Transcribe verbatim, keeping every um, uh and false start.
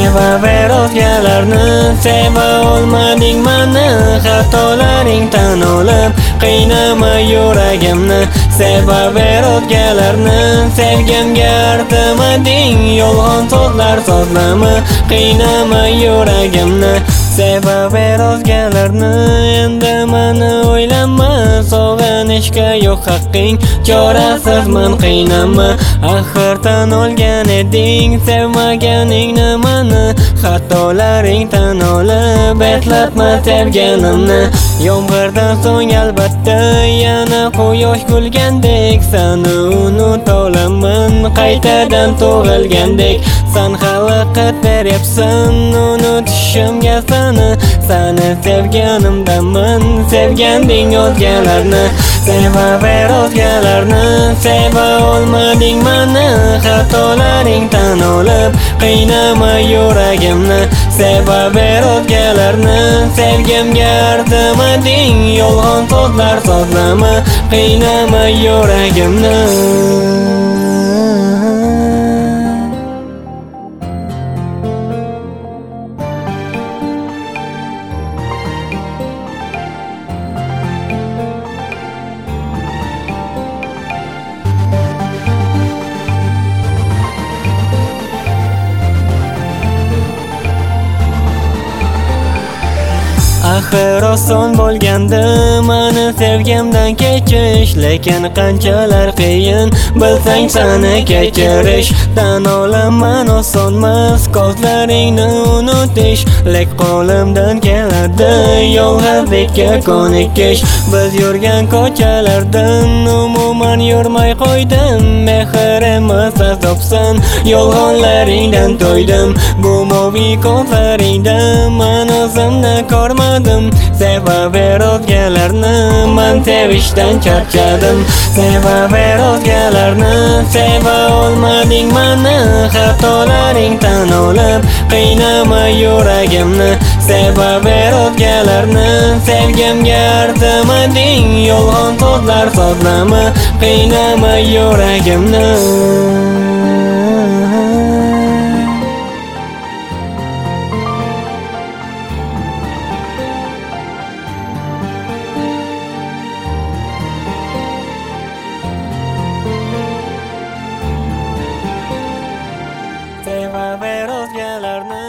Sevaver o'zgalarni, seva olmading mani. Xatolaring tan olib, qiynama yuragimni. Sevaver o'zgalarni, sevgimga artimading. Yolg'on so'zlar sozlama, qiynama yuragimni. Sevaver o'zgalarni, endi mani o'ylama. Sog'inishga yo'q haqqing, chorasizman qiynama. Axir tan olgan eding, sevmaganing nimani. Xatolaring tan olib, eslatma sevganimni. Yomg'irdan so'ng albatta yana quyosh kulgandek, seni unuta olaman qaytadan tug'ilgandek. Sen xalaqit beryapsan unutishimga seni. Seni sevganimdaman, sevganding o'zgalarni. Sevaver o'zgalarni, seva olmading mani. Xatolaring tan olib, qiynama yuragimni. Sevaver o'zgalarni, sevgimga artimading. Yolg'on so'zlar sozlama, qiynama yuragimni. Axir oson bo'lgandi mani sevgimdan kechish, lekin qanchalar qiyin bilsang seni kechirish. Tan olaman osonmas ko'zlaringni unutish, lek qo'limdan keladi yolg'izlikka ko'nikish. Biz yurgan ko'chalardan umuman yurmay qo'ydim. Mehr emas azobsan, yolg'onlaringdan to'ydim. Bu moviy ko'zlaringda man o'zimni ko'rmadim. Sevaver o'zgalarni, man sevishdan charchadim. Sevaver o'zgalarni, seva olmading mani. Xatolaring tan olib, qiynama yuragimni. Sevaver o'zgalarni, sevgimga artimading. Yolg'on so'zlar sozlama, qiynama yuragimni. Sevaver o'zgalarni,